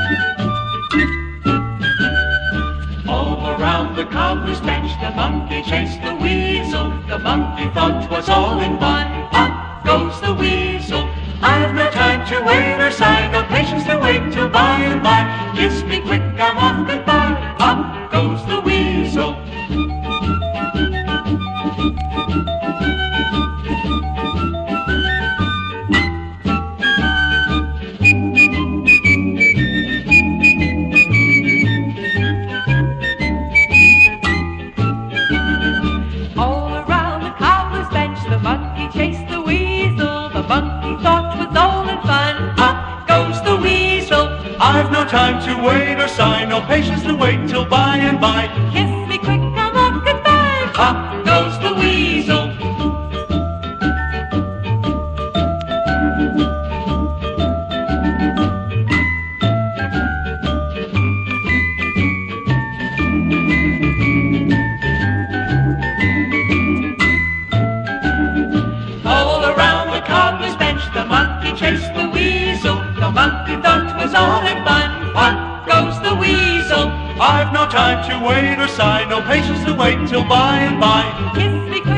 All around the cobbler's bench, the monkey chased the weasel. The monkey thought 'twas all in one. Up goes the weasel. I've no time to wait or sigh, no patience to wait till by and by. Kiss me quick, I'm off, goodbye. Up goes the weasel. All around the cobbler's bench, the monkey chased the weasel. The monkey thought 'twas all in fun. Up goes the weasel. I've no time to wait or sigh, no patience to wait till by and by. Kiss me quick, I'm off, goodbye. Up goes the weasel. All around the cobbler's bench, the monkey chased the weasel. The monkey thought 'twas all in fun. Up goes the weasel. I've no time to wait or sigh, no patience to wait till by and by. Kiss me quick,